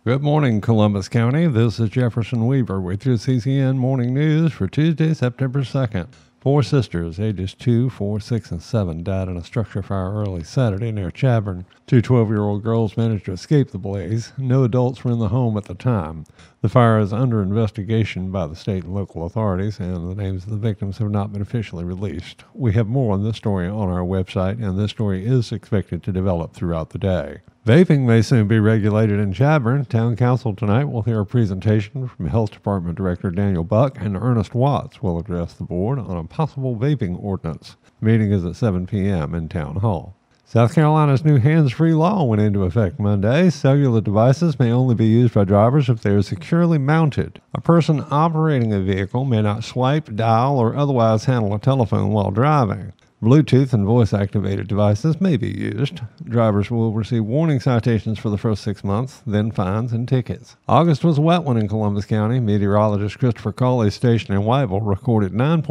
Good morning, Columbus County. This is Jefferson Weaver with your CCN Morning News for Tuesday, September 2nd. 4 sisters, ages 2, 4, 6, and 7, died in a structure fire early Saturday near Chadbourn. 2 12-year-old girls managed to escape the blaze. No adults were in the home at the time. The fire is under investigation by the state and local authorities, and the names of the victims have not been officially released. We have more on this story on our website, and this story is expected to develop throughout the day. Vaping may soon be regulated in Chadbourn. Town Council tonight will hear a presentation from Health Department Director Daniel Buck, and Ernest Watts will address the board on a possible vaping ordinance. The meeting is at 7 p.m. in Town Hall. South Carolina's new hands-free law went into effect Monday. Cellular devices may only be used by drivers if they are securely mounted. A person operating a vehicle may not swipe, dial, or otherwise handle a telephone while driving. Bluetooth and voice-activated devices may be used. Drivers will receive warning citations for the first 6 months, then fines and tickets. August was a wet one in Columbus County. Meteorologist Christopher Cawley's station in Whiteville recorded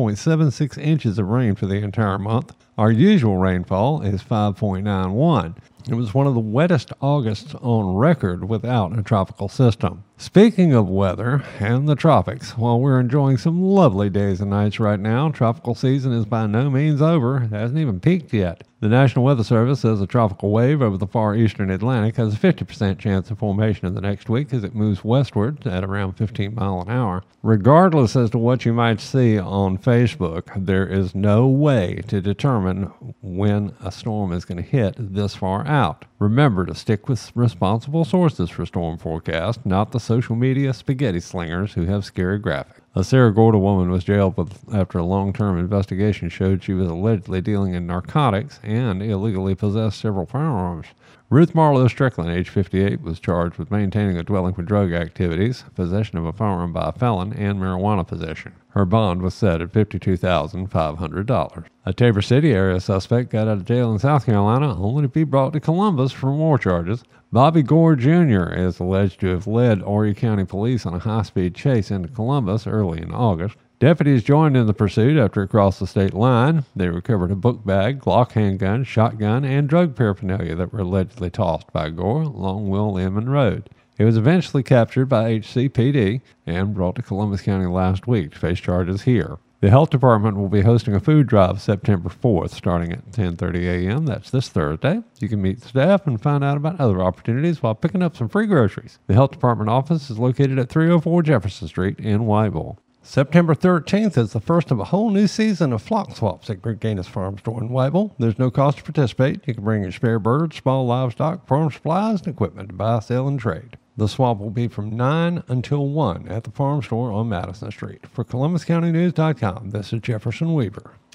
9.76 inches of rain for the entire month. Our usual rainfall is 5.91. It was one of the wettest Augusts on record without a tropical system. Speaking of weather and the tropics, while we're enjoying some lovely days and nights right now, tropical season is by no means over. It hasn't even peaked yet. The National Weather Service says a tropical wave over the far eastern Atlantic has a 50% chance of formation in the next week as it moves westward at around 15 miles an hour. Regardless as to what you might see on Facebook, there is no way to determine when a storm is going to hit this far out. Remember to stick with responsible sources for storm forecast, not the social media spaghetti slingers who have scary graphics. A Cerro Gordo woman was jailed after a long-term investigation showed she was allegedly dealing in narcotics and illegally possessed several firearms. Ruth Marlowe Strickland, age 58, was charged with maintaining a dwelling for drug activities, possession of a firearm by a felon, and marijuana possession. Her bond was set at $52,500. A Tabor City area suspect got out of jail in South Carolina only to be brought to Columbus for more charges. Bobby Gore Jr. is alleged to have led Horry County Police on a high-speed chase into Columbus early in August. Deputies joined in the pursuit after it crossed the state line. They recovered a book bag, Glock handgun, shotgun, and drug paraphernalia that were allegedly tossed by Gore along Will Inman Road. He was eventually captured by HCPD and brought to Columbus County last week to face charges here. The Health Department will be hosting a food drive September 4th starting at 10:30 a.m. That's this Thursday. You can meet the staff and find out about other opportunities while picking up some free groceries. The Health Department office is located at 304 Jefferson Street in Whiteville. September 13th is the first of a whole new season of flock swaps at Greg Gaines Farm Store in Whiteville. There's no cost to participate. You can bring your spare birds, small livestock, farm supplies, and equipment to buy, sell, and trade. The swap will be from 9 until 1 at the farm store on Madison Street. For ColumbusCountyNews.com, this is Jefferson Weaver.